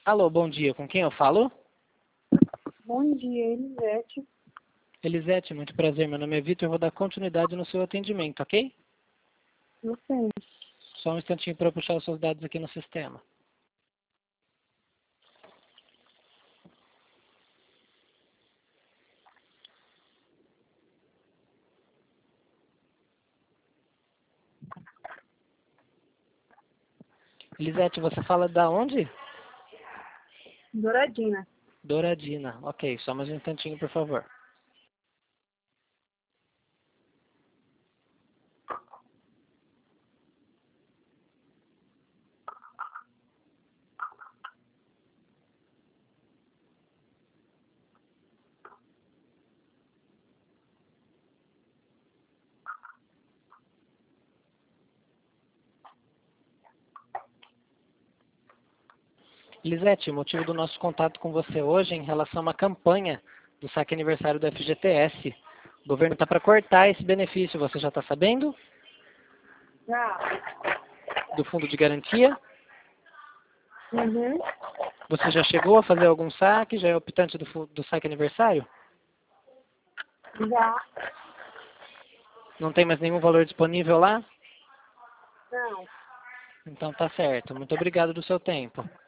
Alô, bom dia. Com quem eu falo? Bom dia, Elisete. Elisete, muito prazer. Meu nome é Vitor. Eu vou dar continuidade no seu atendimento, ok? Você. Só um instantinho para eu puxar os seus dados aqui no sistema. Elisete, você fala da onde? Douradina. Douradina. Ok, só mais um instantinho, por favor. Elisete, o motivo do nosso contato com você hoje é em relação a uma campanha do saque aniversário do FGTS. O governo está para cortar esse benefício, você já está sabendo? Já. Do fundo de garantia? Uhum. Você já chegou a fazer algum saque? Já é optante do saque aniversário? Já. Não tem mais nenhum valor disponível lá? Não. Então tá certo. Muito obrigado do seu tempo.